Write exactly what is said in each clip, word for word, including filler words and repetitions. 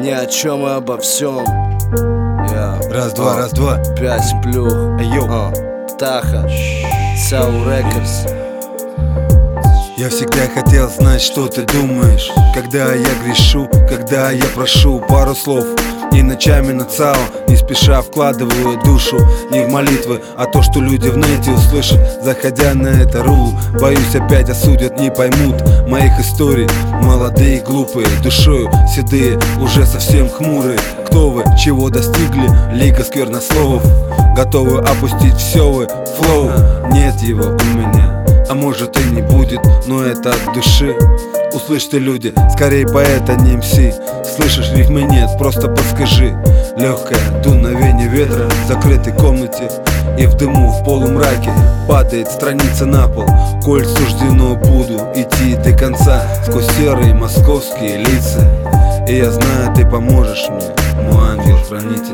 ни о чем и обо всем. Yeah. Раз, два, раз, два. Пять плюх. Йоу. uh. Таха. Сау Рекордс. Я всегда хотел знать, что ты думаешь, когда я грешу, когда я прошу пару слов. И ночами на ЦАО не спеша вкладываю душу. Не в молитвы, а то, что люди в нете услышат, заходя на это ру. Боюсь, опять осудят, не поймут моих историй. Молодые, глупые, душою седые, уже совсем хмурые. Кто вы, чего достигли, лига сквернословов, готовы опустить все вы, флоу. Нет его у меня, а может и не будет, но это от души. Услышьте, люди, скорее поэт, а не МС. Слышишь, рифмы нет, просто подскажи. Легкое дуновение ветра в закрытой комнате, и в дыму, в полумраке падает страница на пол. Коль суждено, буду идти до конца сквозь серые московские лица. И я знаю, ты поможешь мне, мой ангел-хранитель.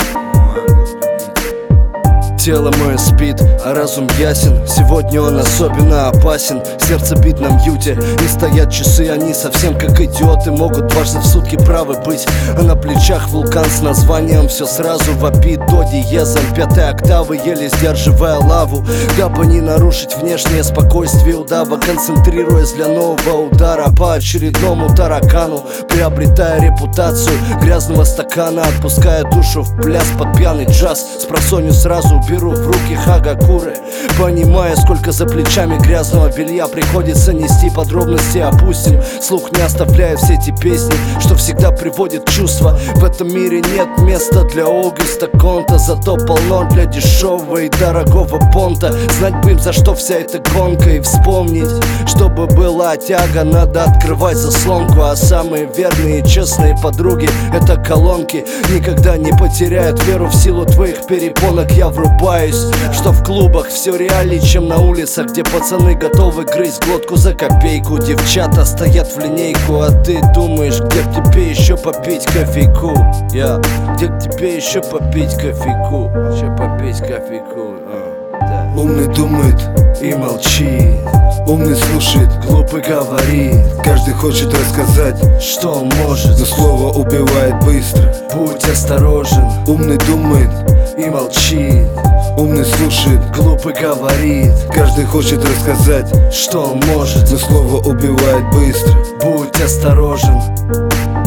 Тело мое спит, а разум ясен. Сегодня он особенно опасен. Сердце бит на мьюте, и стоят часы. Они совсем как идиоты, могут дважды в сутки правы быть. А на плечах вулкан с названием все сразу вопит до диезом пятой октавы, еле сдерживая лаву, дабы не нарушить внешнее спокойствие удава, концентрируясь для нового удара по очередному таракану, приобретая репутацию грязного стакана, отпуская душу в пляс под пьяный джаз. Спросонью сразу беру в руки хагакуры, понимая, сколько за плечами грязного белья приходится нести. Подробности опустим, слух не оставляя все эти песни, что всегда приводит чувства. В этом мире нет места для Огюста Конта, зато полно для дешевого и дорогого понта. Знать бы им, за что вся эта гонка, и вспомнить, чтобы была тяга, надо открывать заслонку. А самые верные и честные подруги — это колонки, никогда не потеряют веру в силу твоих перепонок. Я врубаюсь, что в клубах все реальнее, чем на улицах, где пацаны готовы грызть глотку за копейку. Девчата стоят в линейку, а ты думаешь, где к тебе еще попить кофейку? Я, yeah. Где к тебе еще попить кофейку? Еще попить кофейку, uh, да. Умный думает и молчит, умный слушает, глупый говорит. каждый хочет рассказать, что он может, но слово убивает быстро. Будь осторожен. Умный думает и молчит, умный слушает, глупый говорит. каждый хочет рассказать, что он может, но слово убивает быстро. Будь осторожен.